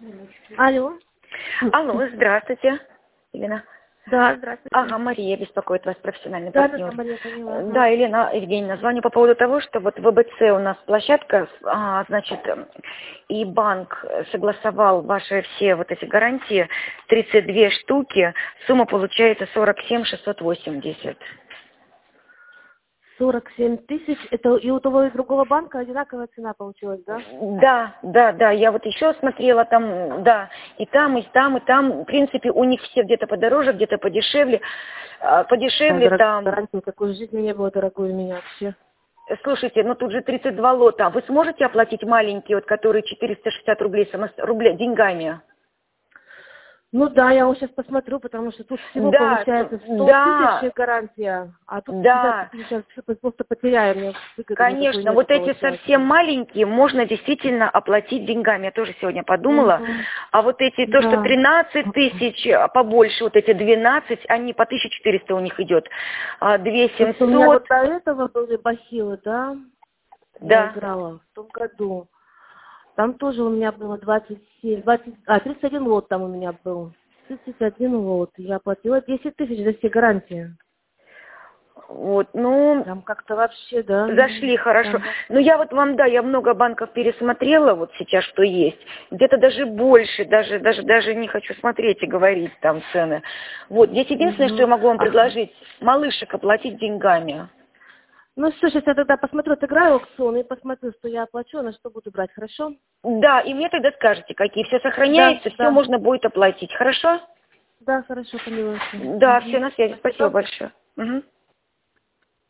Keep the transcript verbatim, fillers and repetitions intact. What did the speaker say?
Алло. Алло, здравствуйте, Елена. Да, здравствуйте. Ага, Мария беспокоит вас, профессиональный Да, партнер. да, да, Мария, поняла. Ага. Да, Елена Евгеньевна, звоню по поводу того, что вот в ВБЦ у нас площадка, а, значит, и банк согласовал ваши все вот эти гарантии, тридцать две штуки, сумма получается сорок семь шестьсот восемьдесят. сорок семь тысяч. Это и у того, и у другого банка одинаковая цена получилась, да? Да, да, да, я вот еще смотрела там, да, и там, и там, и там, в принципе, у них все где-то подороже, где-то подешевле, а, подешевле Да, там. гарантии такой в жизни не было дорогой у меня вообще. Слушайте, ну тут же тридцать два лота, вы сможете оплатить маленькие, вот которые четыреста шестьдесят рублей, само- рубля деньгами? Ну да, я вот сейчас посмотрю, потому что тут всего Да, получается сто да, тысяч гарантия, а тут пятьдесят да. тысяч сейчас просто потеряю, мне выгоды никакой Конечно, нет, вот эти получается. совсем маленькие можно действительно оплатить деньгами. Я тоже сегодня подумала. Угу. А вот эти, то, что Да. тринадцать тысяч, а побольше, вот эти двенадцать, они по тысяче четыреста у них идет. А две То, что у меня семьсот, вот до этого были бахилы, да, я да. играла в том году. Там тоже у меня было двадцать семь, двадцать, а, тридцать один лот там у меня был. тридцать один лот. Я платила десять тысяч за все гарантии. Вот, ну, Там как-то вообще, да. зашли хорошо. Там... Ну, я вот вам, да, я много банков пересмотрела, вот сейчас что есть. Где-то даже больше, даже, даже, даже не хочу смотреть и говорить там цены. Вот, здесь единственное, что я Угу. могу вам А, предложить, малышек оплатить деньгами. ну что, сейчас я тогда посмотрю, отыграю аукцион и посмотрю, что я оплачу, на что буду брать, хорошо? Да, и мне тогда скажете, какие. Все Да, сохраняется, все да. можно будет оплатить. Хорошо? Да, хорошо, поняла. Да, все Угу. на связи. Спасибо Спасибо. большое. Мгм.